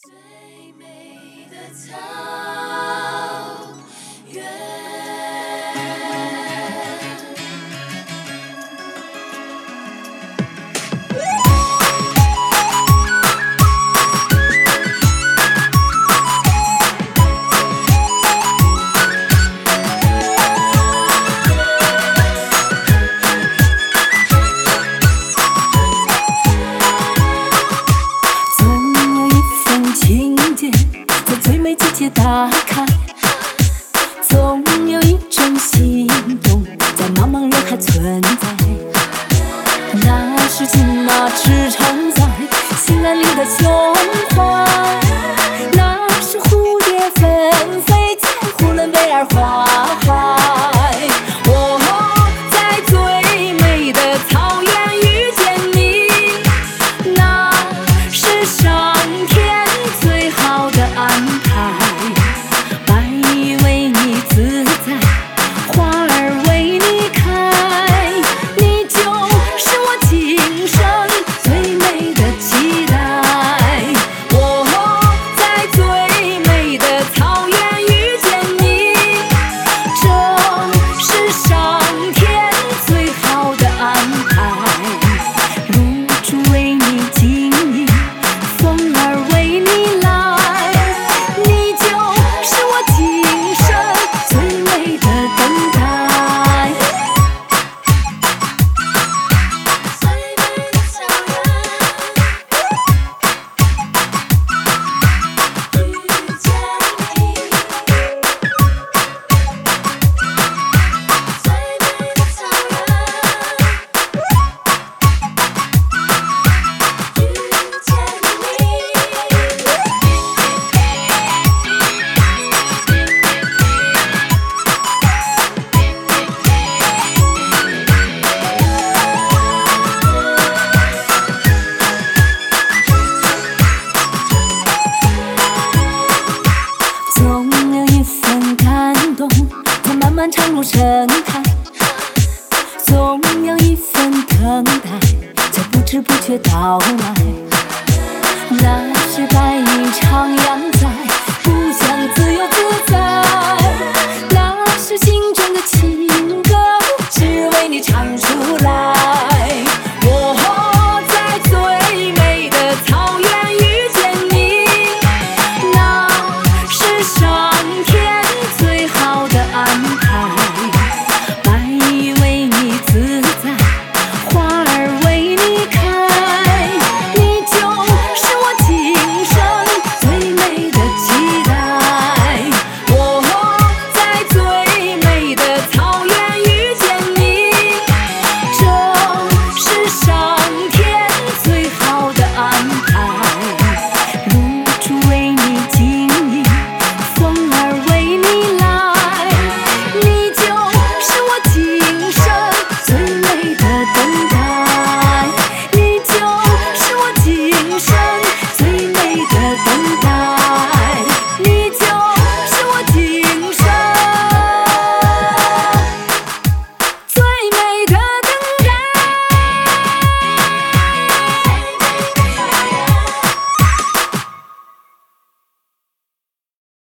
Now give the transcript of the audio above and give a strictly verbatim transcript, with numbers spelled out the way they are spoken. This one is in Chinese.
最美的草原。 最美季节打开，总有一种心动在茫茫人海存在，那是金马驰骋在心安里的胸怀，那是蝴蝶纷飞在呼伦贝尔花海。我在最美的草原遇见你，那是上天最好的安排。白衣为你自在，花儿为你开，你就是我今生最美的期待。我在最美的草原遇见你，这是上天最好的安排。露珠为你晶莹，风儿为你来，你就是我今生最美的等待。 最美的草原，遇见你。最美的草原，遇见总有一份感动在漫漫长路盛开，总有一份等待在不知不觉到来，那是白云徜徉在故乡自由